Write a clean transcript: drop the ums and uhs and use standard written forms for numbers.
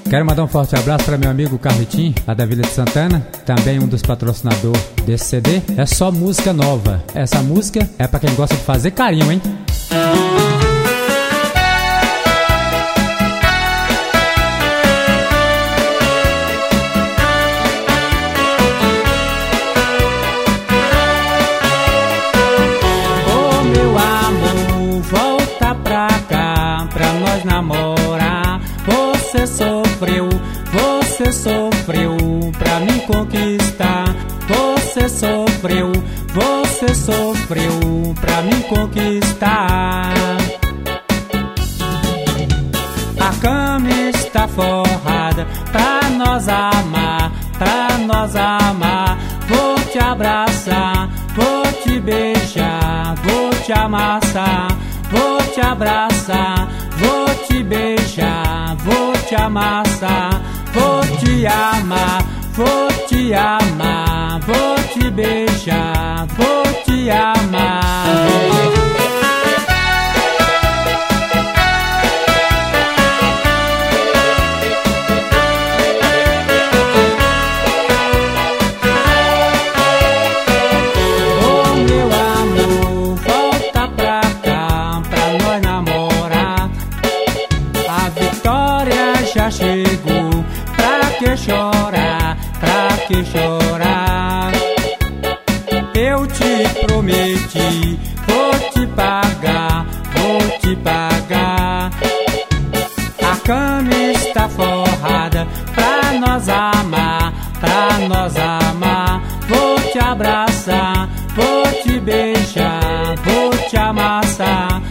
Quero mandar um forte abraço para meu amigo Carlitinho, lá da Vila de Santana, também um dos patrocinadores desse CD. É só música nova. Essa música é para quem gosta de fazer carinho, hein? Ô meu amor, volta pra cá, pra nós namorar. Você sofreu pra me conquistar. Você sofreu pra me conquistar. A cama está forrada pra nós amar, pra nós amar. Vou te abraçar, vou te beijar, vou te amassar. Vou te abraçar, vou te beijar, vou te amassar. Vou te amar, vou te amar, vou te beijar, vou te amar. Ô meu amor, volta pra cá, pra nós namorar. A vitória já chegou. Pra que chorar, pra que chorar? Eu te prometi, vou te pagar, vou te pagar. A cama está forrada pra nós amar, pra nós amar. Vou te abraçar, vou te beijar, vou te amassar.